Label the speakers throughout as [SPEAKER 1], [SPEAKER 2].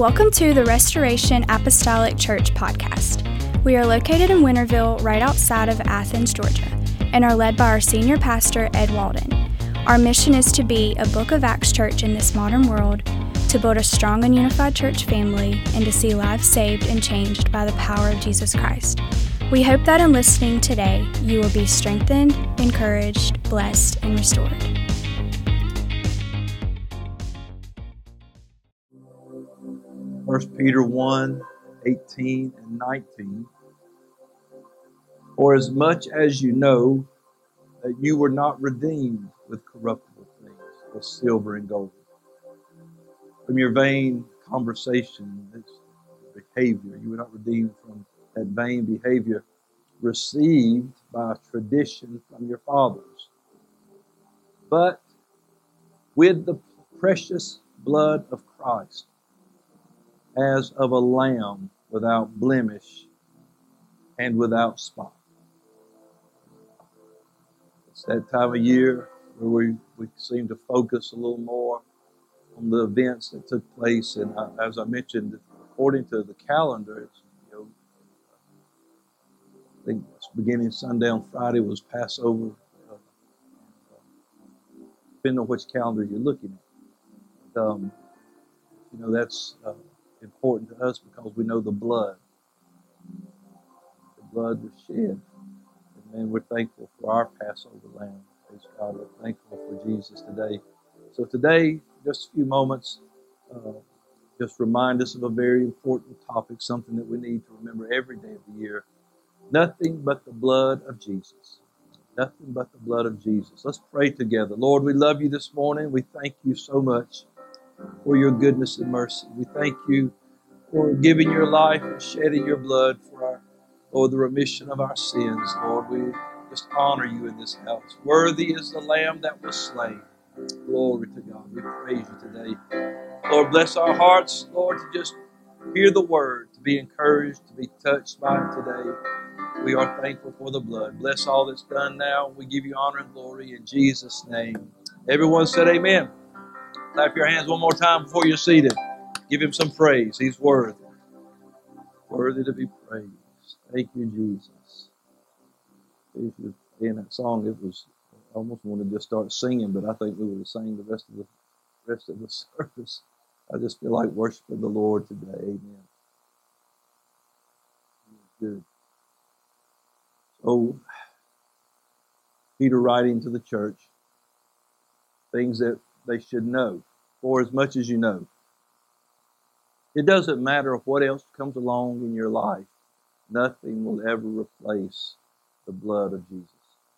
[SPEAKER 1] Welcome to the Restoration Apostolic Church podcast. We are located in Winterville, right outside of Athens, Georgia, and are led by our senior pastor, Ed Walden. Our mission is to be a Book of Acts church in this modern world, to build a strong and unified church family, and to see lives saved and changed by the power of Jesus Christ. We hope that in listening today, you will be strengthened, encouraged, blessed, and restored.
[SPEAKER 2] First Peter 1:18 and 19. For as much as you know that you were not redeemed with corruptible things, with silver and gold, from your vain conversation, behavior. You were not redeemed from that vain behavior received by tradition from your fathers, but with the precious blood of Christ, as of a lamb without blemish and without spot. It's that time of year where we seem to focus a little more on the events that took place. And as I mentioned, according to the calendar, it's, I think it's beginning sundown Friday was Passover, depending on which calendar you're looking at. That's important to us because we know the blood. The blood was shed. And we're thankful for our Passover lamb. Praise God, we're thankful for Jesus today. So today, just a few moments, just remind us of a very important topic, something that we need to remember every day of the year. Nothing but the blood of Jesus. Nothing but the blood of Jesus. Let's pray together. Lord, we love you this morning. We thank you so much for your goodness and mercy. We thank you for giving your life and shedding your blood for the remission of our sins. Lord, we just honor you in this house. Worthy is the Lamb that was slain. Glory to God. We praise you today. Lord, bless our hearts, Lord, to just hear the word, to be encouraged, to be touched by it today. We are thankful for the blood. Bless all that's done now. We give you honor and glory in Jesus' name. Everyone said amen. Clap your hands one more time before you're seated. Give him some praise. He's worthy. Worthy to be praised. Thank you, Jesus. In that song, I almost wanted to just start singing, but I think we would have sang the rest of the service. I just feel like worshiping the Lord today. Amen. Good. So, Peter writing to the church, things that they should know, for as much as you know. It doesn't matter what else comes along in your life. Nothing will ever replace the blood of Jesus.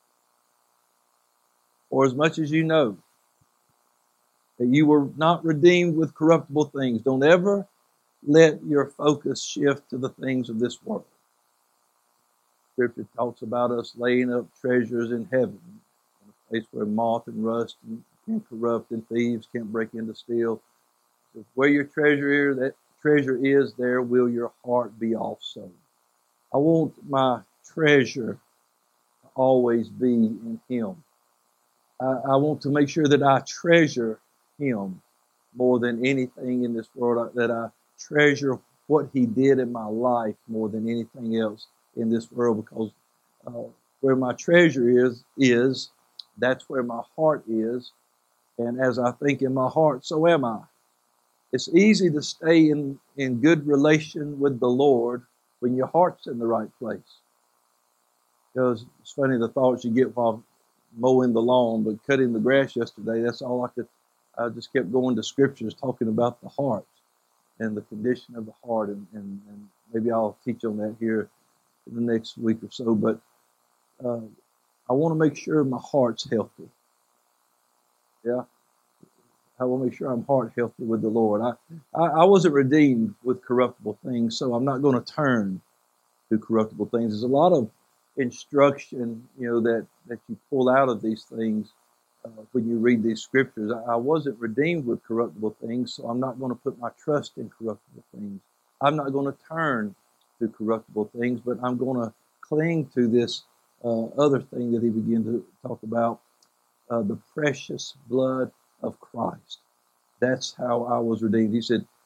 [SPEAKER 2] For as much as you know that you were not redeemed with corruptible things, don't ever let your focus shift to the things of this world. Scripture talks about us laying up treasures in heaven, in a place where moth and rust can corrupt and thieves can't break in to steal. So where your treasure is, there will your heart be also. I want my treasure to always be in Him. I want to make sure that I treasure Him more than anything in this world, that I treasure what He did in my life more than anything else in this world, because where my treasure is that's where my heart is, and as I think in my heart, so am I. It's easy to stay in good relation with the Lord when your heart's in the right place. Because it's funny the thoughts you get while mowing the lawn, but cutting the grass yesterday, that's all I just kept going to scriptures talking about the heart and the condition of the heart, and maybe I'll teach on that here in the next week or so, but I want to make sure my heart's healthy. Yeah. I want to make sure I'm heart healthy with the Lord. I wasn't redeemed with corruptible things, so I'm not going to turn to corruptible things. There's a lot of instruction, that you pull out of these things when you read these scriptures. I wasn't redeemed with corruptible things, so I'm not going to put my trust in corruptible things. I'm not going to turn to corruptible things, but I'm going to cling to this other thing that he began to talk about, the precious blood of Christ. That's how I was redeemed. He said,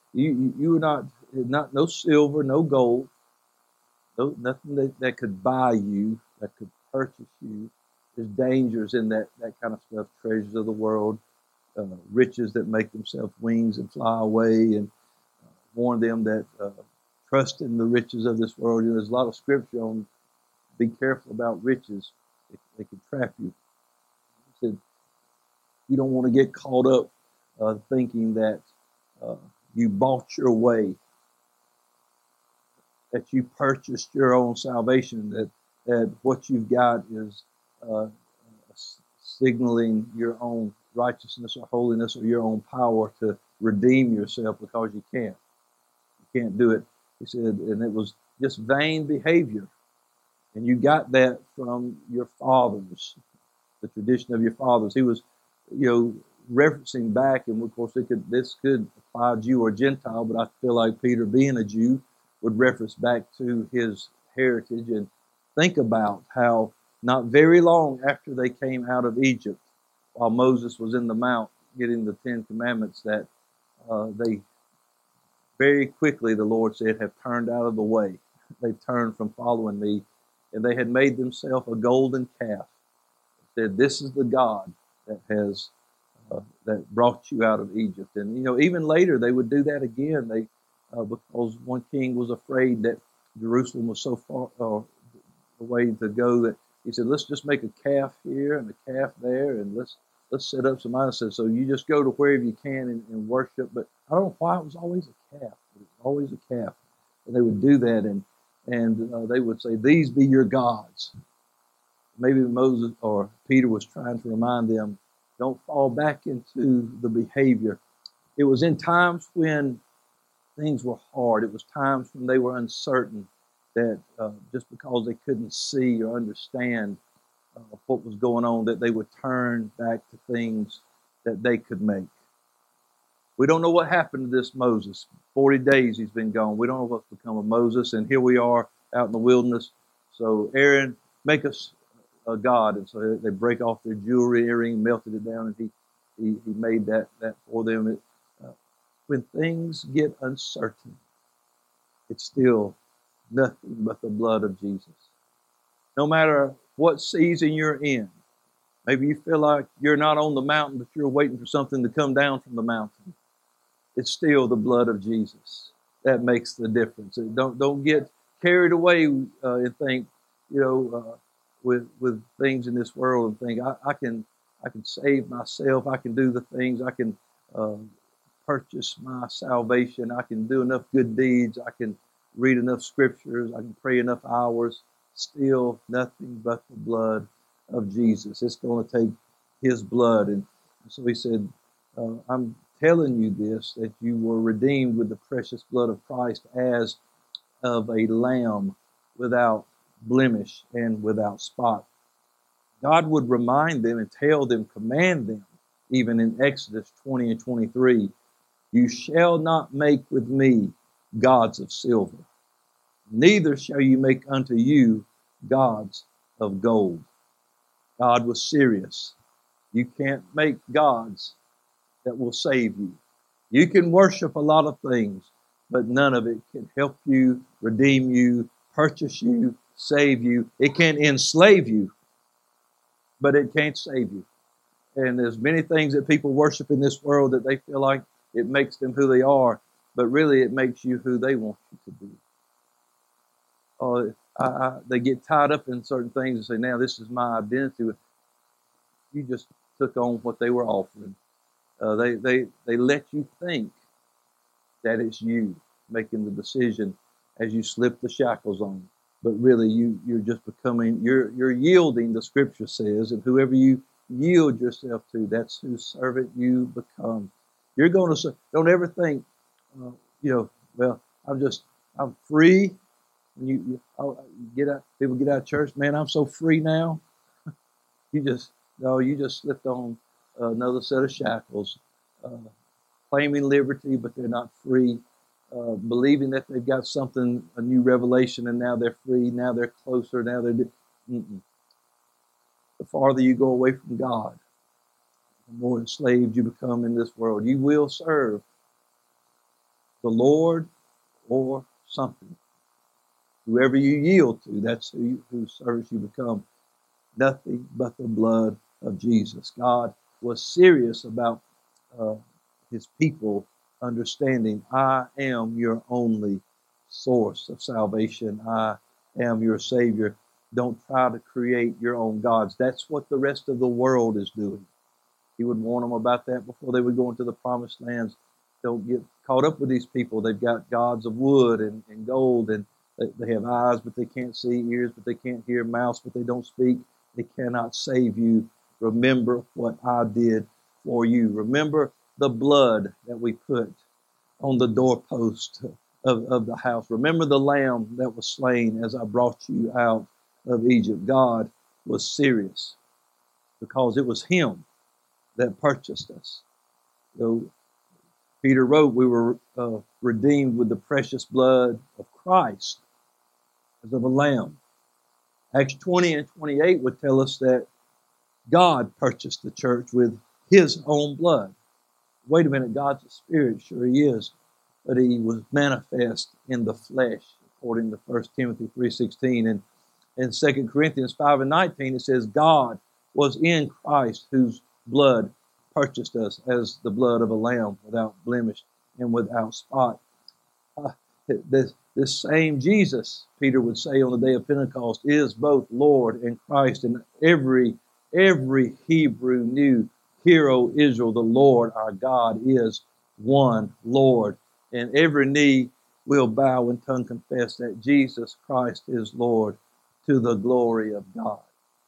[SPEAKER 2] You were not no silver, no gold, nothing that could buy you, that could purchase you. There's dangers in that kind of stuff. Treasures of the world, riches that make themselves wings and fly away, and warn them that trust in the riches of this world. You know, there's a lot of scripture on be careful about riches. They can trap you. He said you don't want to get caught up thinking that you bought your way, that you purchased your own salvation, that what you've got is signaling your own righteousness or holiness or your own power to redeem yourself, because you can't. You can't do it. He said, and it was just vain behavior. And you got that from your fathers, the tradition of your fathers. He was, referencing back, and of course this could apply Jew or Gentile, but I feel like Peter, being a Jew, would reference back to his heritage and think about how not very long after they came out of Egypt, while Moses was in the mount getting the 10 Commandments, that they very quickly, the Lord said, have turned out of the way. They've turned from following me, and they had made themselves a golden calf. They said, this is the God that has that brought you out of Egypt. And even later they would do that again. They because one king was afraid that Jerusalem was so far the way to go, that he said, let's just make a calf here and a calf there, and let's set up some idols. So you just go to wherever you can and worship. But I don't know why it was always a calf. It was always a calf. And they would do that, and they would say, these be your gods. Maybe Moses or Peter was trying to remind them, don't fall back into the behavior. It was in times when things were hard. It was times when they were uncertain, that just because they couldn't see or understand what was going on, that they would turn back to things that they could make. We don't know what happened to this Moses. 40 days he's been gone. We don't know what's become of Moses, and here we are out in the wilderness. So Aaron, make us a god. And so they break off their jewelry, earring, melted it down, and he made that for them. When things get uncertain, it's still nothing but the blood of Jesus. No matter what season you're in, maybe you feel like you're not on the mountain, but you're waiting for something to come down from the mountain. It's still the blood of Jesus that makes the difference. Don't get carried away and think, with things in this world, and think I can save myself. I can do the things. I can purchase my salvation. I can do enough good deeds. I can read enough scriptures. I can pray enough hours. Still nothing but the blood of Jesus. It's going to take his blood. And so he said, I'm telling you this, that you were redeemed with the precious blood of Christ, as of a lamb without blemish and without spot. God would remind them and tell them, command them, even in Exodus 20 and 23, you shall not make with me gods of silver, neither shall you make unto you gods of gold. God was serious. You can't make gods that will save you. You can worship a lot of things, but none of it can help you, redeem you, purchase you, save you. It can enslave you, but it can't save you. And there's many things that people worship in this world that they feel like it makes them who they are, but really it makes you who they want you to be. They get tied up in certain things and say, now this is my identity. You just took on what they were offering. They let you think that it's you making the decision as you slip the shackles on. But really you're just becoming, you're yielding, the scripture says, and whoever you yield yourself to, that's whose servant you become. You're going to, don't ever think, well, I'm free. When you get out, people get out of church, man, I'm so free now. You just slipped on another set of shackles, claiming liberty, but they're not free, believing that they've got something, a new revelation, and now they're free, now they're closer, now they're... The farther you go away from God, the more enslaved you become in this world. You will serve the Lord or something. Whoever you yield to, that's whose service you become. Nothing but the blood of Jesus. God was serious about his people understanding, I am your only source of salvation. I am your Savior. Don't try to create your own gods. That's what the rest of the world is doing. He would warn them about that before they would go into the promised lands. Don't get caught up with these people. They've got gods of wood and gold, and they have eyes, but they can't see, ears, but they can't hear, mouths, but they don't speak. They cannot save you. Remember what I did for you. Remember the blood that we put on the doorpost of the house. Remember the lamb that was slain as I brought you out of Egypt. God was serious because it was him that purchased us. Peter wrote, we were redeemed with the precious blood of Christ as of a lamb. Acts 20 and 28 would tell us that God purchased the church with his own blood. Wait a minute, God's a spirit, sure he is, but he was manifest in the flesh, according to 1 Timothy 3:16. And in 2 Corinthians 5 and 19, it says, God was in Christ, whose blood purchased us as the blood of a lamb, without blemish and without spot. This same Jesus, Peter would say on the day of Pentecost, is both Lord and Christ. And every Hebrew knew, Hear, O Israel, the Lord our God is one Lord. And every knee will bow and tongue confess that Jesus Christ is Lord, to the glory of God.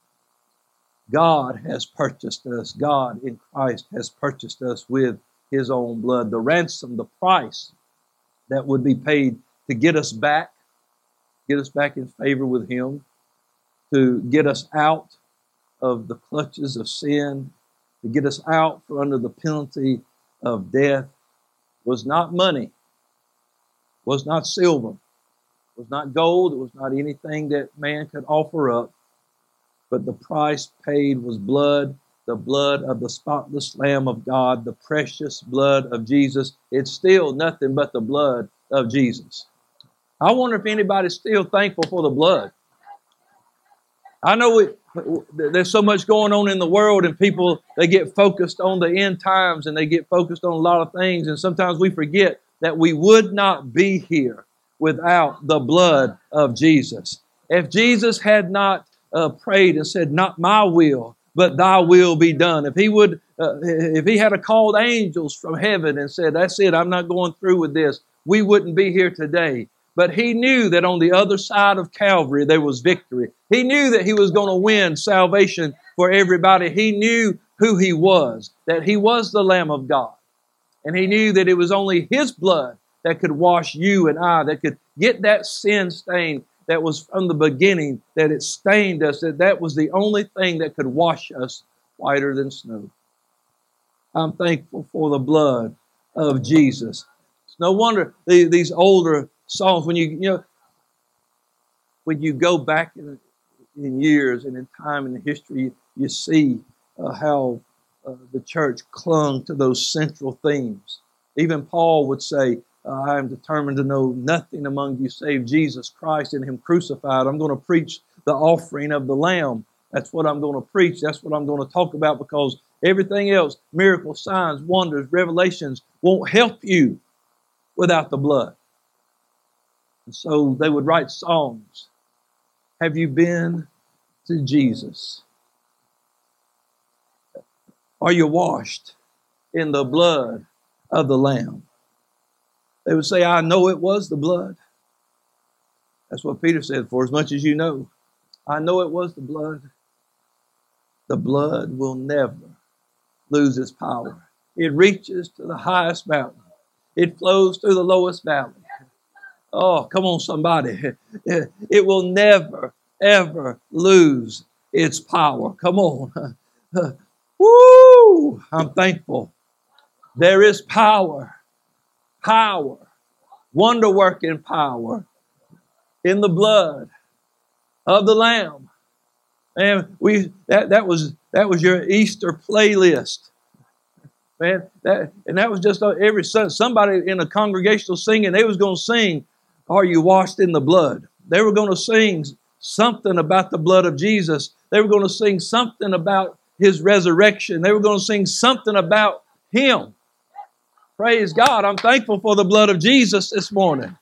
[SPEAKER 2] God has purchased us. God in Christ has purchased us with his own blood. The ransom, the price that would be paid to get us back in favor with him, to get us out of the clutches of sin, to get us out from under the penalty of death, was not money, was not silver, was not gold, it was not anything that man could offer up. But the price paid was blood, the blood of the spotless Lamb of God, the precious blood of Jesus. It's still nothing but the blood of Jesus. I wonder if anybody's still thankful for the blood. I know there's so much going on in the world, and people, they get focused on the end times, and they get focused on a lot of things, and sometimes we forget that we would not be here without the blood of Jesus. If Jesus had not prayed and said, not my will, but thy will be done. If he had called angels from heaven and said, that's it, I'm not going through with this, we wouldn't be here today. But he knew that on the other side of Calvary there was victory. He knew that he was going to win salvation for everybody. He knew who he was, that he was the Lamb of God. And he knew that it was only his blood that could wash you and I, that could get that sin stain that was from the beginning, that it stained us, that was the only thing that could wash us whiter than snow. I'm thankful for the blood of Jesus. It's no wonder these older songs, when you go back in years and in time in the history, you see how the church clung to those central themes. Even Paul would say, I am determined to know nothing among you save Jesus Christ and him crucified. I'm going to preach the offering of the Lamb. That's what I'm going to preach. That's what I'm going to talk about, because everything else, miracles, signs, wonders, revelations, won't help you without the blood. And so they would write songs. Have you been to Jesus? Are you washed in the blood of the Lamb? They would say, I know it was the blood. That's what Peter said, for as much as you know, I know it was the blood. The blood will never lose its power. It reaches to the highest mountain. It flows through the lowest valley. Oh, come on, somebody. It will never, ever lose its power. Come on. Woo! I'm thankful. There is power, wonder-working power in the blood of the Lamb. And that was your Easter playlist. Man, that was just every Sunday. Somebody in a congregational singing, they was going to sing, "Are you washed in the blood?" They were going to sing something about the blood of Jesus. They were going to sing something about His resurrection. They were going to sing something about Him. Praise God. I'm thankful for the blood of Jesus this morning.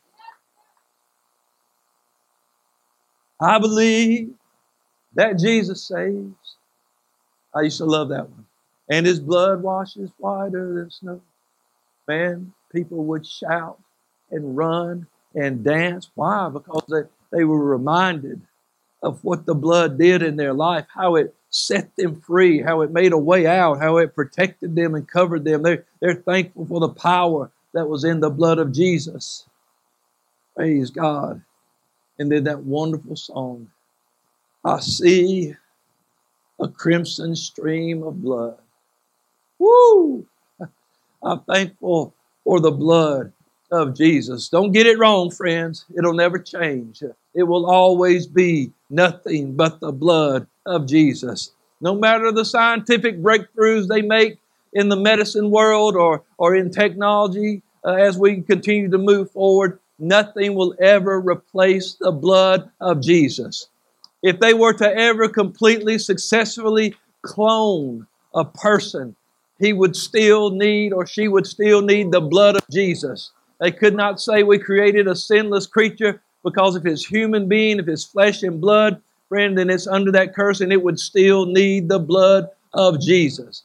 [SPEAKER 2] I believe that Jesus saves. I used to love that one. And His blood washes whiter than snow. Man, people would shout and run and dance. Why? Because they were reminded of what the blood did in their life, how it set them free, how it made a way out, how it protected them and covered them. They're thankful for the power that was in the blood of Jesus. Praise God. And then that wonderful song, "I see a crimson stream of blood." Woo! I'm thankful for the blood of Jesus. Don't get it wrong, friends. It'll never change. It will always be nothing but the blood of Jesus. No matter the scientific breakthroughs they make in the medicine world or in technology, as we continue to move forward, nothing will ever replace the blood of Jesus. If they were to ever completely, successfully clone a person, he would still need, or she would still need, the blood of Jesus. They could not say we created a sinless creature, because if it's human being, if it's flesh and blood, friend, then it's under that curse, and it would still need the blood of Jesus.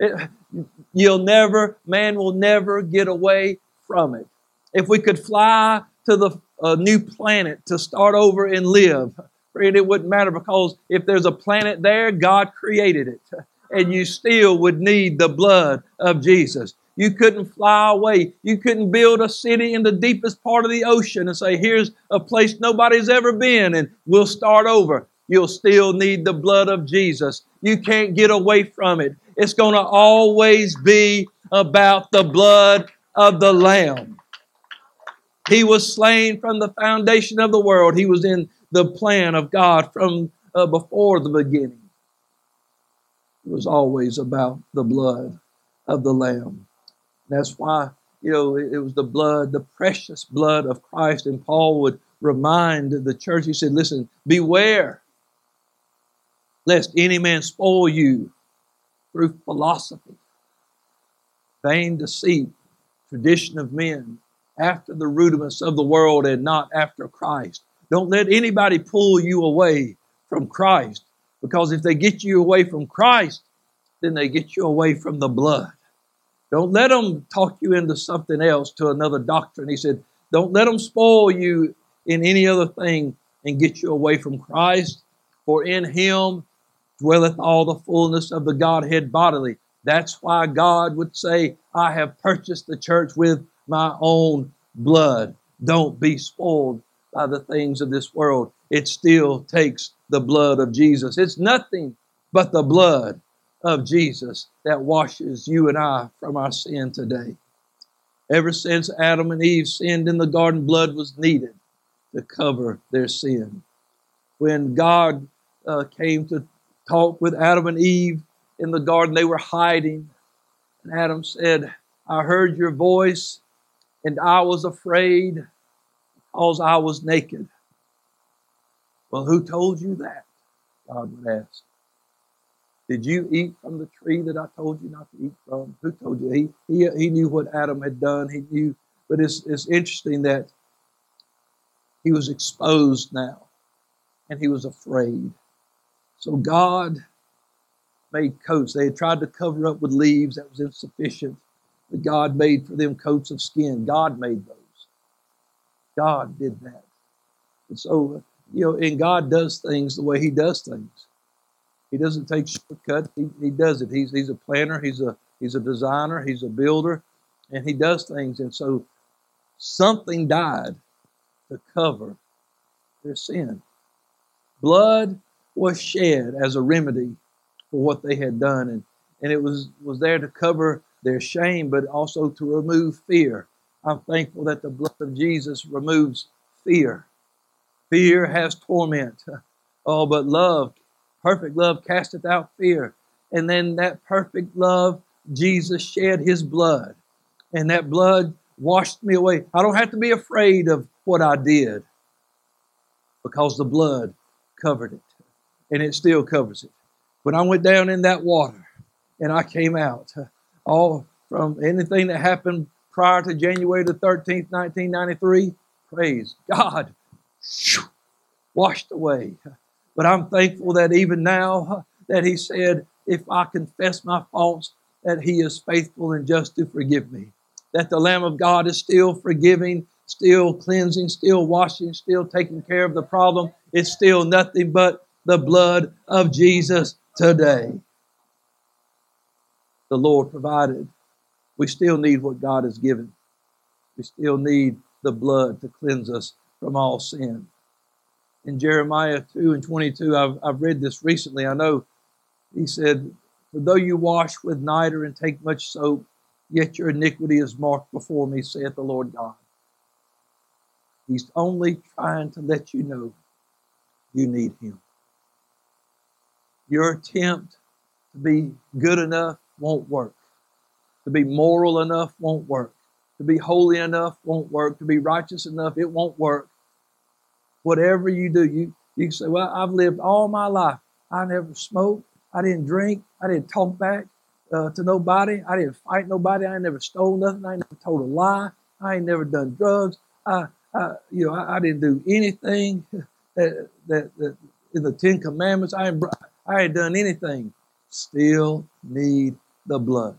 [SPEAKER 2] Man will never get away from it. If we could fly to the new planet to start over and live, friend, it wouldn't matter, because if there's a planet there, God created it. And you still would need the blood of Jesus. You couldn't fly away. You couldn't build a city in the deepest part of the ocean and say, "Here's a place nobody's ever been and we'll start over." You'll still need the blood of Jesus. You can't get away from it. It's going to always be about the blood of the Lamb. He was slain from the foundation of the world. He was in the plan of God from before the beginning. It was always about the blood of the Lamb. That's why, it was the blood, the precious blood of Christ. And Paul would remind the church, he said, "Listen, beware lest any man spoil you through philosophy, vain deceit, tradition of men, after the rudiments of the world and not after Christ." Don't let anybody pull you away from Christ, because if they get you away from Christ, then they get you away from the blood. Don't let them talk you into something else, to another doctrine. He said, don't let them spoil you in any other thing and get you away from Christ. For in Him dwelleth all the fullness of the Godhead bodily. That's why God would say, "I have purchased the church with my own blood." Don't be spoiled by the things of this world. It still takes the blood of Jesus. It's nothing but the blood of Jesus that washes you and I from our sin today. Ever since Adam and Eve sinned in the garden, blood was needed to cover their sin. When God came to talk with Adam and Eve in the garden, they were hiding. And Adam said, "I heard your voice and I was afraid because I was naked." Well, who told you that? God would ask. Did you eat from the tree that I told you not to eat from? Who told you? He knew what Adam had done. He knew. But it's interesting that he was exposed now, and he was afraid. So God made coats. They had tried to cover up with leaves. That was insufficient. But God made for them coats of skin. God made those. God did that. And so, and God does things the way He does things. He doesn't take shortcuts. He does it. He's a planner. He's a designer. He's a builder, and He does things. And so, something died to cover their sin. Blood was shed as a remedy for what they had done, and it was there to cover their shame, but also to remove fear. I'm thankful that the blood of Jesus removes fear. Fear has torment. But love, perfect love, casteth out fear. And then that perfect love Jesus shed his blood, and that blood washed me away. I don't have to be afraid of what I did because the blood covered it, and it still covers it. When I went down in that water and I came out, all from anything that happened prior to January the 13th, 1993, praise God, washed away. But I'm thankful that even now that he said, if I confess my faults, that he is faithful and just to forgive me. That the Lamb of God is still forgiving, still cleansing, still washing, still taking care of the problem. It's still nothing but the blood of Jesus today. The Lord provided. We still need what God has given. We still need the blood to cleanse us from all sin. In Jeremiah 2:22, I've read this recently. I know he said, for though you wash with niter and take much soap, yet your iniquity is marked before me, saith the Lord God. He's only trying to let you know you need him. Your attempt to be good enough won't work. To be moral enough won't work. To be holy enough won't work. To be righteous enough, it won't work. Whatever you do, you can say, well, I've lived all my life. I never smoked. I didn't drink. I didn't talk back to nobody. I didn't fight nobody. I never stole nothing. I never told a lie. I ain't never done drugs. I didn't do anything that in the Ten Commandments. I ain't done anything. Still need the blood.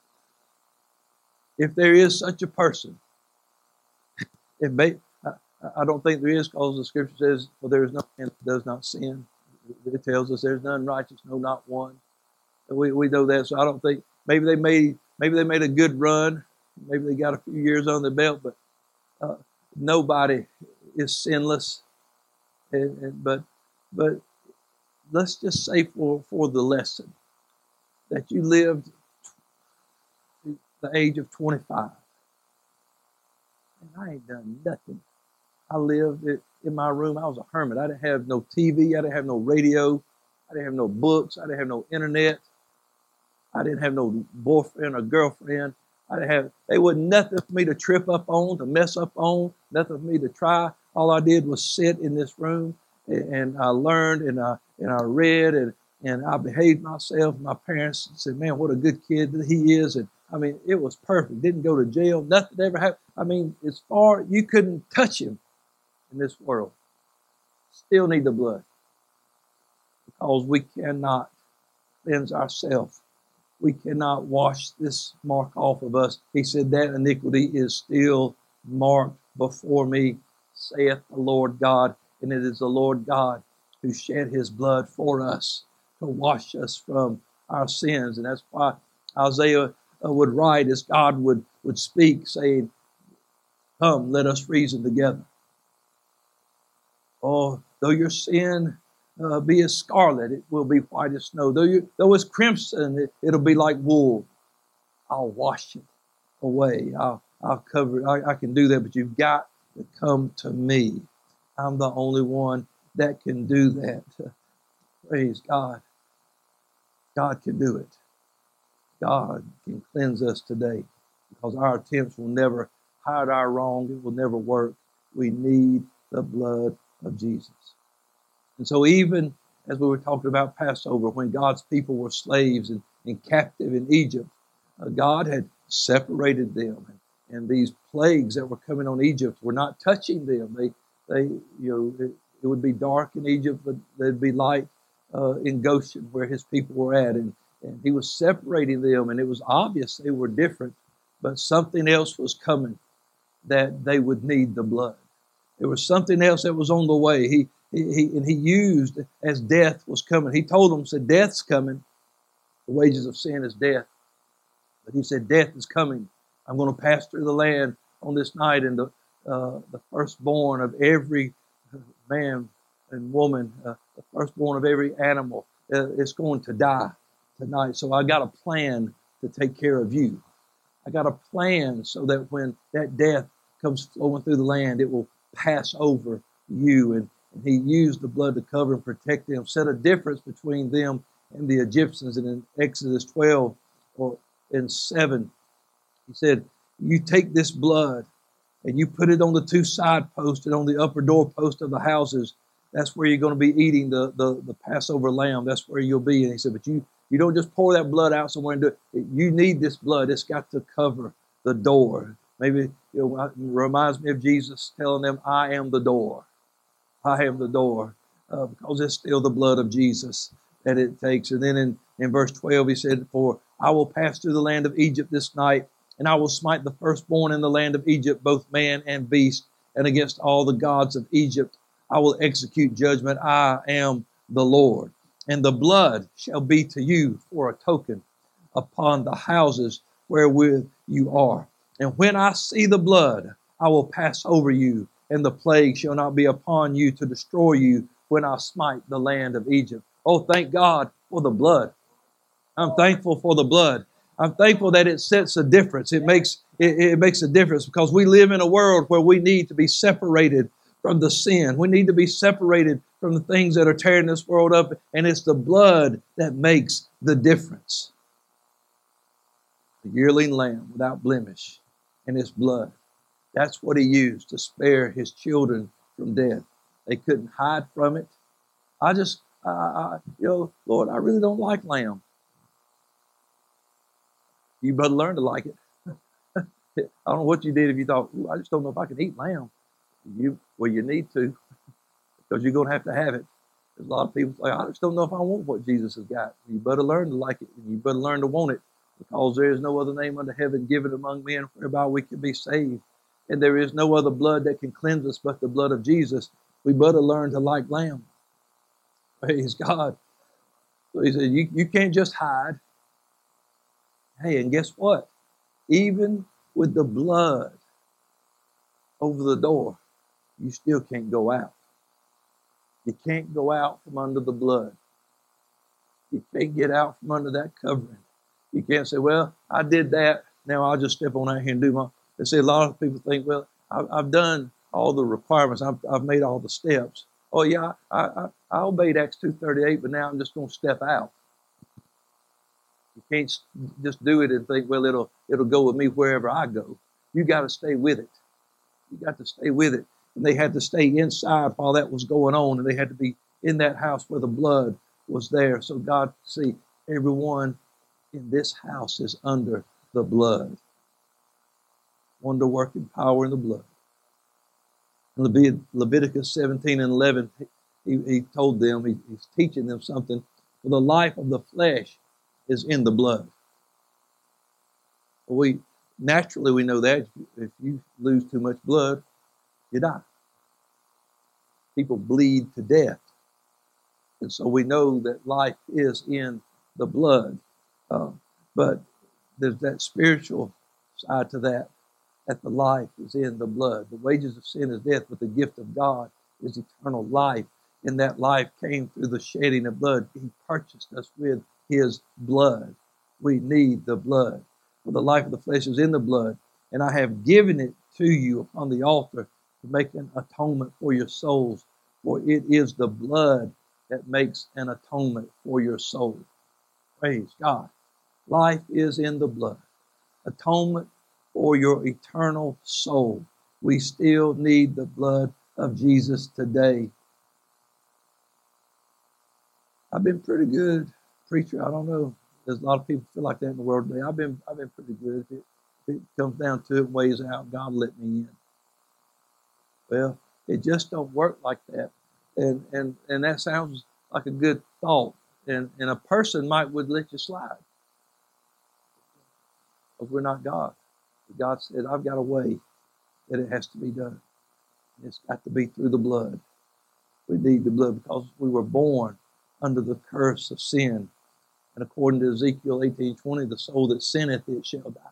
[SPEAKER 2] If there is such a person, I don't think there is, because the Scripture says, "For there is no man that does not sin." It tells us there's none righteous, no, not one. We know that, so I don't think maybe they made a good run, maybe they got a few years on their belt, but nobody is sinless. But let's just say for the lesson that you lived the age of 25, and I ain't done nothing. I lived in my room. I was a hermit. I didn't have no TV. I didn't have no radio. I didn't have no books. I didn't have no internet. I didn't have no boyfriend or girlfriend. They wasn't nothing for me to trip up on, to mess up on, nothing for me to try. All I did was sit in this room, and I learned, and I read, and I behaved myself. My parents said, man, what a good kid that he is. And I mean, it was perfect. Didn't go to jail. Nothing ever happened. I mean, as far, you couldn't touch him in this world. Still need the blood, because we cannot cleanse ourselves. We cannot wash this mark off of us. He said that iniquity is still marked before me, saith the Lord God. And it is the Lord God who shed his blood for us to wash us from our sins. And that's why Isaiah would write as God would speak, saying, come, let us reason together. Oh, though your sin be as scarlet, it will be white as snow. Though it's crimson, it'll be like wool. I'll wash it away. I'll cover it. I can do that, but you've got to come to me. I'm the only one that can do that. Praise God. God can do it. God can cleanse us today, because our attempts will never hide our wrong. It will never work. We need the blood of Jesus. And so even as we were talking about Passover, when God's people were slaves and captive in Egypt, God had separated them. And these plagues that were coming on Egypt were not touching them. It would be dark in Egypt, but there'd be light in Goshen where his people were at. And he was separating them, and it was obvious they were different, but something else was coming that they would need the blood. There was something else that was on the way. He used as death was coming. He told them, said, death's coming. The wages of sin is death. But he said, death is coming. I'm going to pass through the land on this night, and the firstborn of every man and woman, the firstborn of every animal is going to die tonight. So I got a plan to take care of you. I got a plan so that when that death comes flowing through the land, it will pass over you. And he used the blood to cover and protect them, set a difference between them and the Egyptians. And in Exodus 12, or and 7, he said, you take this blood and you put it on the 2 side posts and on the upper door post of the houses. That's where you're going to be eating the Passover lamb. That's where you'll be. And he said, but you don't just pour that blood out somewhere and do it. You need this blood. It's got to cover the door. Maybe it reminds me of Jesus telling them, I am the door. I am the door. Because it's still the blood of Jesus that it takes. And then in verse 12, he said, for I will pass through the land of Egypt this night, and I will smite the firstborn in the land of Egypt, both man and beast, and against all the gods of Egypt I will execute judgment. I am the Lord. And the blood shall be to you for a token upon the houses wherewith you are. And when I see the blood, I will pass over you, and the plague shall not be upon you to destroy you when I smite the land of Egypt. Oh, thank God for the blood. I'm thankful for the blood. I'm thankful that it sets a difference. It makes a difference because we live in a world where we need to be separated from the sin. We need to be separated from the things that are tearing this world up, and it's the blood that makes the difference. The yearling lamb without blemish and his blood. That's what he used to spare his children from death. They couldn't hide from it. Lord, I really don't like lamb. You better learn to like it. I don't know what you did if you thought, I just don't know if I can eat lamb. You need to, because you're going to have it. There's a lot of people say, I just don't know if I want what Jesus has got. You better learn to like it, and you better learn to want it, because there is no other name under heaven given among men whereby we can be saved. And there is no other blood that can cleanse us but the blood of Jesus. We better learn to like lamb. Praise God. So he said, you can't just hide. Hey, and guess what? Even with the blood over the door, you still can't go out. You can't go out from under the blood. You can't get out from under that covering. You can't say, well, I did that. Now I'll just step on out here and do my... They say a lot of people think, well, I've done all the requirements. I've made all the steps. Oh, yeah, I obeyed Acts 2:38, but now I'm just going to step out. You can't just do it and think, well, it'll go with me wherever I go. You got to stay with it. You got to stay with it. And they had to stay inside while that was going on, and they had to be in that house where the blood was there. So God, see, everyone in this house is under the blood. Wonder-working power in the blood. Leviticus 17 and 11, he told them, he's teaching them something. For the life of the flesh is in the blood. We know that if you lose too much blood, you die. People bleed to death. And so we know that life is in the blood. But there's that spiritual side to that the life is in the blood. The wages of sin is death, but the gift of God is eternal life. And that life came through the shedding of blood. He purchased us with his blood. We need the blood. For the life of the flesh is in the blood, and I have given it to you upon the altar to make an atonement for your souls. For it is the blood that makes an atonement for your soul. Praise God. Life is in the blood. Atonement for your eternal soul. We still need the blood of Jesus today. I've been pretty good preacher. I don't know. There's a lot of people feel like that in the world today. I've been pretty good. If it comes down to it, weighs out, God let me in. Well, it just don't work like that. And that sounds like a good thought. And a person would let you slide. Because we're not God. God said, I've got a way that it has to be done. It's got to be through the blood. We need the blood because we were born under the curse of sin. And according to Ezekiel 18:20, the soul that sinneth, it shall die.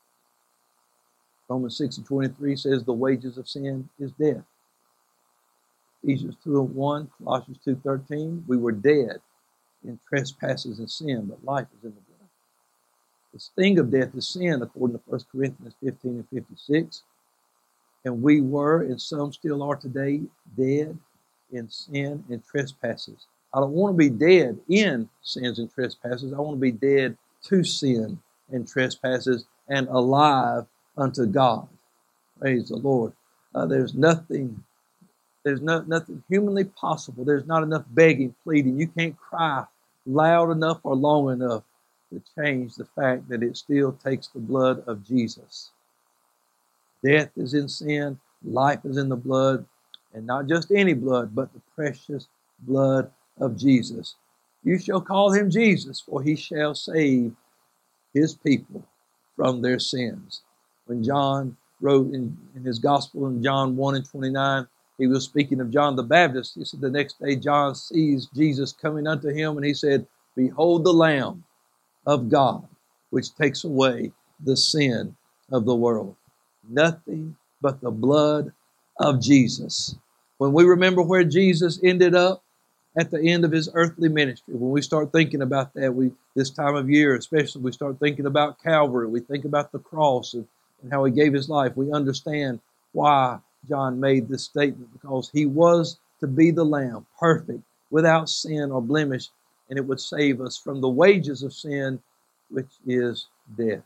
[SPEAKER 2] Romans 6:23 says the wages of sin is death. Ephesians 2:1, Colossians 2:13, we were dead in trespasses and sin, but life is in the blood. The sting of death is sin, according to 1 Corinthians 15 and 56. And we were, and some still are today, dead in sin and trespasses. I don't want to be dead in sins and trespasses. I want to be dead to sin and trespasses, and alive unto God. Praise the Lord. There's nothing humanly possible. There's not enough begging, pleading. You can't cry loud enough or long enough to change the fact that it still takes the blood of Jesus. Death is in sin, life is in the blood, and not just any blood, but the precious blood of Jesus. You shall call him Jesus, for he shall save his people from their sins. When John wrote in his gospel in John 1:29, he was speaking of John the Baptist. He said the next day John sees Jesus coming unto him, and he said, "Behold the Lamb of God, which takes away the sin of the world." Nothing but the blood of Jesus. When we remember where Jesus ended up at the end of his earthly ministry, when we start thinking about that, this time of year especially, we start thinking about Calvary, we think about the cross and how he gave his life, we understand why John made this statement, because he was to be the Lamb, perfect, without sin or blemish, and it would save us from the wages of sin, which is death.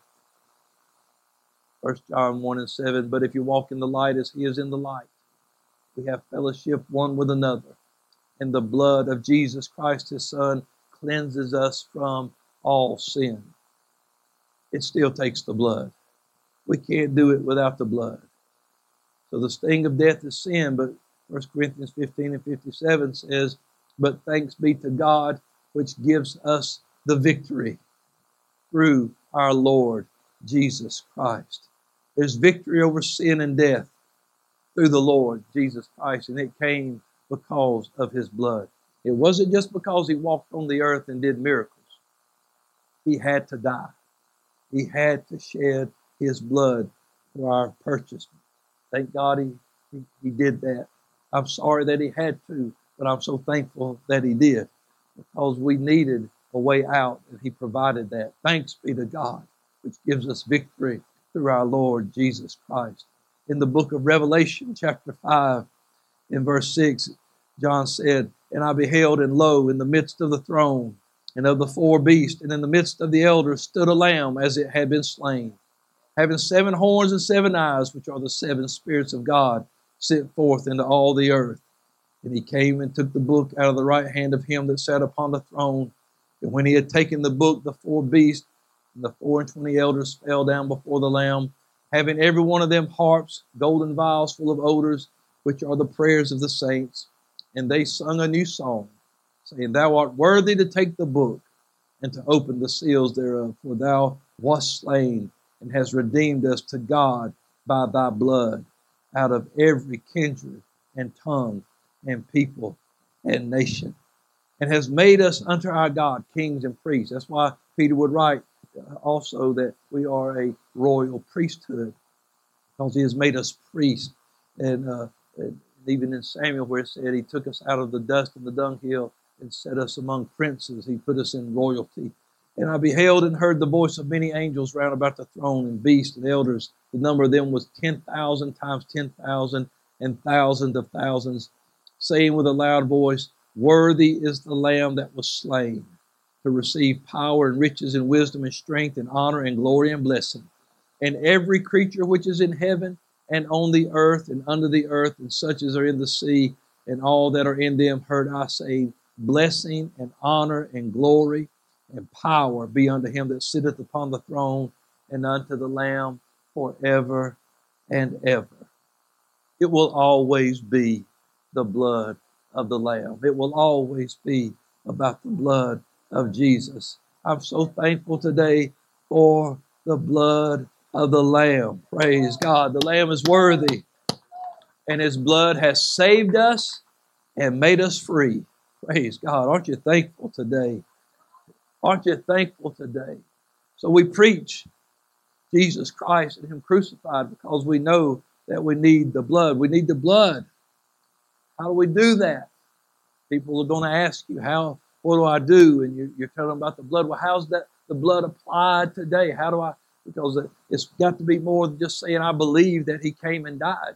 [SPEAKER 2] 1 John 1:7, but if you walk in the light as he is in the light, we have fellowship one with another. And the blood of Jesus Christ, his Son, cleanses us from all sin. It still takes the blood. We can't do it without the blood. So the sting of death is sin, but 1 Corinthians 15:57 says, but thanks be to God, which gives us the victory through our Lord Jesus Christ. There's victory over sin and death through the Lord Jesus Christ, and it came because of his blood. It wasn't just because he walked on the earth and did miracles. He had to die. He had to shed his blood for our purchase. Thank God he did that. I'm sorry that he had to, but I'm so thankful that he did, because we needed a way out, and he provided that. Thanks be to God, which gives us victory through our Lord Jesus Christ. In the book of Revelation, chapter 5, in verse 6, John said, and I beheld, and lo, in the midst of the throne and of the four beasts, and in the midst of the elders, stood a lamb as it had been slain, having 7 horns and 7 eyes, which are the 7 spirits of God, sent forth into all the earth. And he came and took the book out of the right hand of him that sat upon the throne. And when he had taken the book, the 4 beasts and the 24 elders fell down before the Lamb, having every one of them harps, golden vials full of odors, which are the prayers of the saints. And they sung a new song, saying, thou art worthy to take the book and to open the seals thereof, for thou wast slain and hast redeemed us to God by thy blood out of every kindred and tongue and people and nation, and has made us unto our God kings and priests. That's why Peter would write also that we are a royal priesthood, because he has made us priests. And even in Samuel, where it said he took us out of the dust and the dunghill and set us among princes, he put us in royalty. And I beheld and heard the voice of many angels round about the throne, and beasts and elders. The number of them was 10,000 times 10,000 and thousands of thousands, saying with a loud voice, worthy is the Lamb that was slain to receive power and riches and wisdom and strength and honor and glory and blessing. And every creature which is in heaven and on the earth and under the earth, and such as are in the sea, and all that are in them, heard I say, blessing and honor and glory and power be unto him that sitteth upon the throne and unto the Lamb forever and ever. It will always be the blood of the Lamb. It will always be about the blood of Jesus. I'm so thankful today for the blood of the Lamb. Praise God. The Lamb is worthy, and his blood has saved us and made us free. Praise God. Aren't you thankful today? Aren't you thankful today? So we preach Jesus Christ and him crucified, because we know that we need the blood. We need the blood. How do we do that? People are going to ask you, what do I do? And you're telling them about the blood. Well, how's that the blood applied today? How do I? Because it's got to be more than just saying, I believe that he came and died.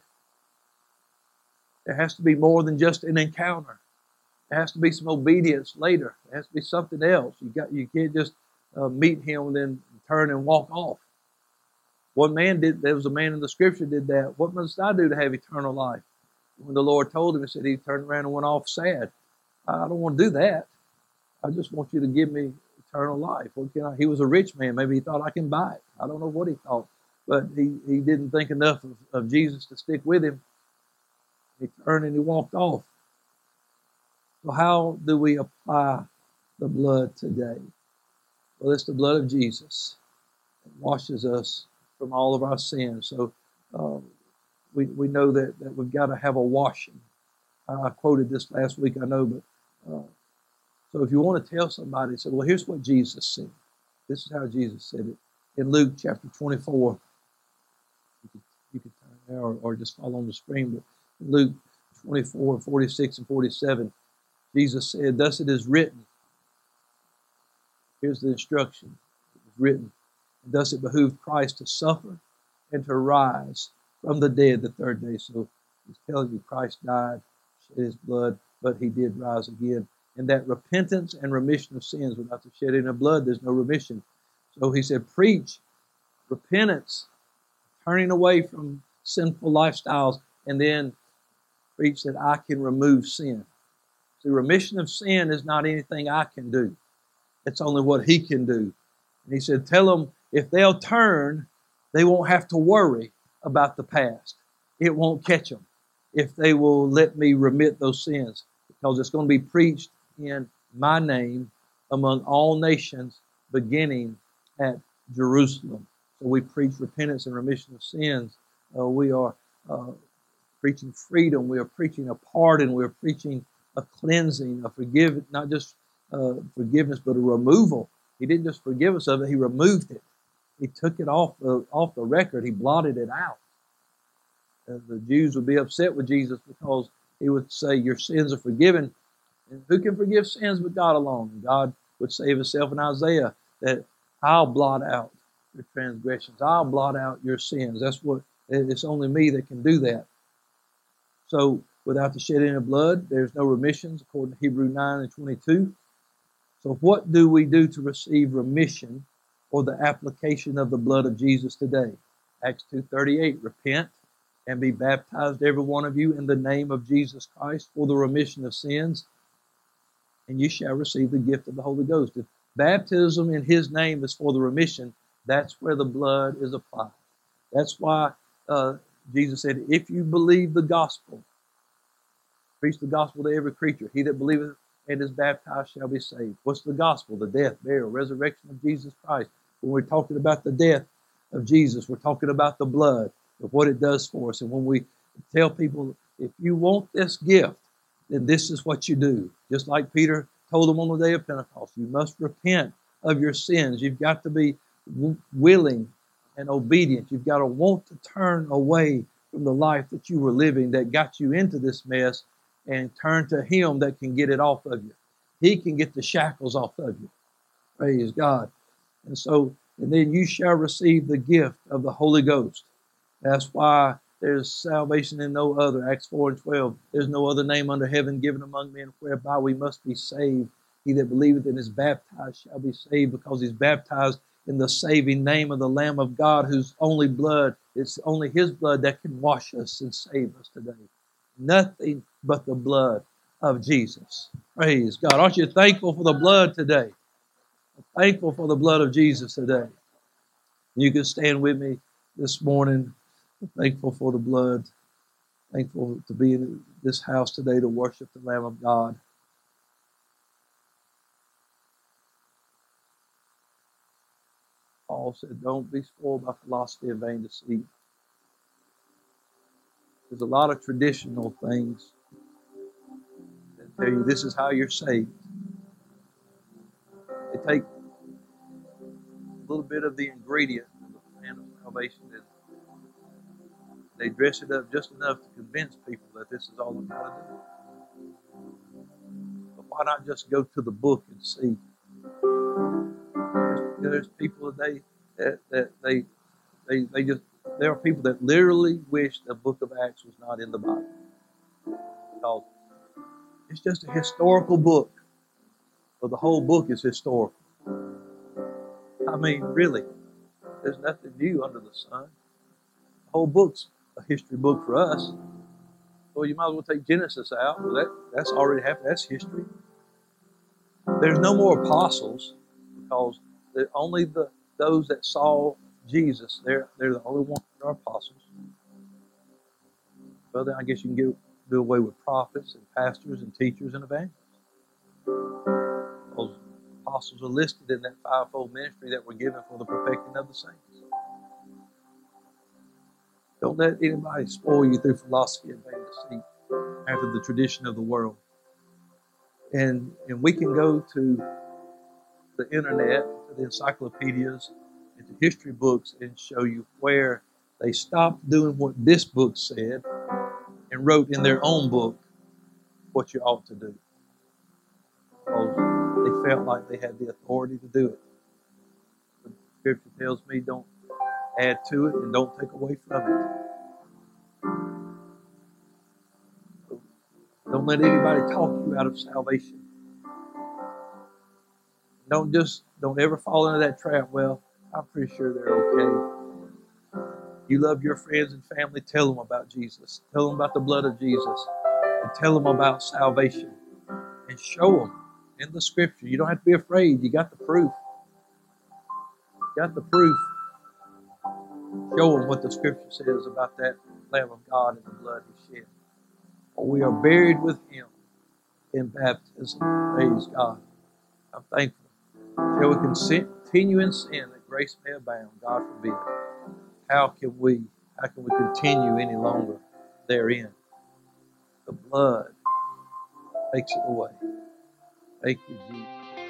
[SPEAKER 2] There has to be more than just an encounter. There has to be some obedience later. There has to be something else. You can't just meet him and then turn and walk off. One man did, there was a man in the scripture did that. What must I do to have eternal life? When the Lord told him, he said he turned around and went off sad. I don't want to do that. I just want you to give me eternal life. What can I? He was a rich man. Maybe he thought I can buy it. I don't know what he thought. But he didn't think enough of Jesus to stick with him. He turned and he walked off. So how do we apply the blood today? Well, it's the blood of Jesus. It washes us from all of our sins. So we know that we've got to have a washing. I quoted this last week, I know, but so if you want to tell somebody, say, well, here's what Jesus said. This is how Jesus said it. In Luke chapter 24, you could turn there or just follow on the screen, but in Luke 24, 46 and 47, Jesus said, thus it is written. Here's the instruction. It was written. Thus it behooved Christ to suffer and to rise from the dead the third day. So he's telling you Christ died, shed his blood, but he did rise again. And that repentance and remission of sins, without the shedding of blood, there's no remission. So he said, preach repentance, turning away from sinful lifestyles, and then preach that I can remove sin. The remission of sin is not anything I can do. It's only what he can do. And he said, tell them if they'll turn, they won't have to worry about the past. It won't catch them if they will let me remit those sins, because it's going to be preached in my name among all nations, beginning at Jerusalem. So we preach repentance and remission of sins. We are preaching freedom. We are preaching a pardon. We are preaching a cleansing, a forgiveness, not just forgiveness, but a removal. He didn't just forgive us of it, he removed it. He took it off the record. He blotted it out. The Jews would be upset with Jesus because he would say, your sins are forgiven. And who can forgive sins but God alone? And God would say of himself in Isaiah that I'll blot out your transgressions. I'll blot out your sins. It's only me that can do that. So without the shedding of blood, there's no remissions, according to Hebrews 9 and 22. So what do we do to receive remission or the application of the blood of Jesus today? Acts 2:38, repent and be baptized, every one of you, in the name of Jesus Christ for the remission of sins, and you shall receive the gift of the Holy Ghost. If baptism in his name is for the remission, that's where the blood is applied. That's why Jesus said, if you believe the gospel, preach the gospel to every creature. He that believeth and is baptized shall be saved. What's the gospel? The death, burial, resurrection of Jesus Christ. When we're talking about the death of Jesus, we're talking about the blood, of what it does for us. And when we tell people, if you want this gift, then this is what you do. Just like Peter told them on the day of Pentecost, you must repent of your sins. You've got to be willing and obedient. You've got to want to turn away from the life that you were living that got you into this mess and turn to him that can get it off of you. He can get the shackles off of you. Praise God. And then you shall receive the gift of the Holy Ghost. That's why there's salvation in no other. Acts 4 and 12. There's no other name under heaven given among men whereby we must be saved. He that believeth and is baptized shall be saved, because he's baptized in the saving name of the Lamb of God, whose only blood, it's only his blood that can wash us and save us today. Nothing but the blood of Jesus. Praise God. Aren't you thankful for the blood today? Thankful for the blood of Jesus today. You can stand with me this morning. Thankful for the blood. Thankful to be in this house today to worship the Lamb of God. Paul said, don't be spoiled by philosophy and vain deceit. There's a lot of traditional things that tell you this is how you're saved. They take a little bit of the ingredient of the plan of salvation and they dress it up just enough to convince people that this is all they've got to do. But why not just go to the book and see? There's people today that there are people that literally wish the book of Acts was not in the Bible. Because it's just a historical book. But the whole book is historical. I mean, really, there's nothing new under the sun. The whole book's a history book for us. Well, you might as well take Genesis out. Well, that's already happened. That's history. There's no more apostles because only those that saw Jesus, they're the only ones that are apostles. Well, then I guess you can do away with prophets and pastors and teachers and evangelists. Those apostles are listed in that fivefold ministry that were given for the perfecting of the saints. Don't let anybody spoil you through philosophy and vain deceit after the tradition of the world. And we can go to the internet, to the encyclopedias, and to history books and show you where they stopped doing what this book said and wrote in their own book what you ought to do. Because they felt like they had the authority to do it. The Scripture tells me don't add to it and don't take away from it. Don't let anybody talk you out of salvation. Don't ever fall into that trap. Well, I'm pretty sure they're okay. You love your friends and family, tell them about Jesus. Tell them about the blood of Jesus. And tell them about salvation. And show them in the Scripture. You don't have to be afraid. You got the proof. You got the proof. Show them what the Scripture says about that Lamb of God and the blood He shed. For we are buried with Him in baptism. Praise God. I'm thankful. Shall we continue in sin that grace may abound? God forbid. How can we continue any longer therein? The blood takes it away. Thank you, Jesus.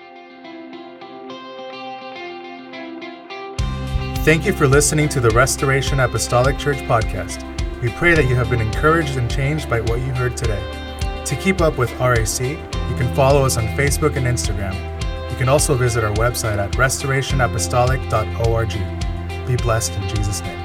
[SPEAKER 3] Thank you for listening to the Restoration Apostolic Church podcast. We pray that you have been encouraged and changed by what you heard today. To keep up with RAC, you can follow us on Facebook and Instagram. You can also visit our website at restorationapostolic.org. Be blessed in Jesus' name.